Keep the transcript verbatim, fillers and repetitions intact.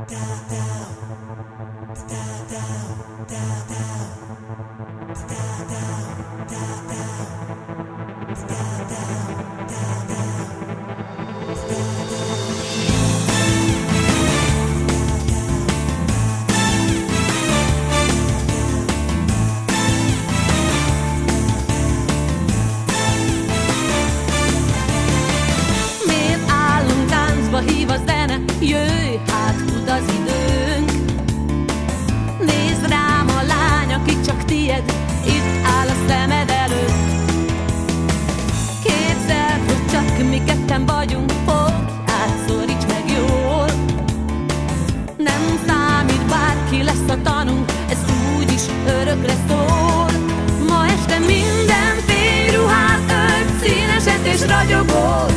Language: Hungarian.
Hív a zene, jöjj, hát fut az időnk. Nézd rám a lány, aki csak tied, itt áll a szemed előtt. Képzeld, hogy csak mi ketten vagyunk, fogj át, szoríts meg jól. Nem számít, bárki lesz a tanunk, ez úgyis örökre szól. Ma este minden fényruhát ölt, színeset és ragyogó.